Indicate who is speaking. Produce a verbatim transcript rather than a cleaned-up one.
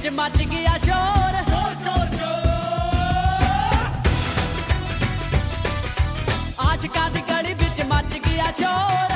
Speaker 1: ਵਿੱਚ ਮੱਚ ਗਿਆ ਸ਼ੋਰ
Speaker 2: ਚੋਰ ਚੋਰ ਚੋਰ
Speaker 1: ਆਸ਼ਿਕਾਂ ਦੀ ਗਲੀ ਵਿੱਚ ਮੱਚ ਗਿਆ ਸ਼ੋਰ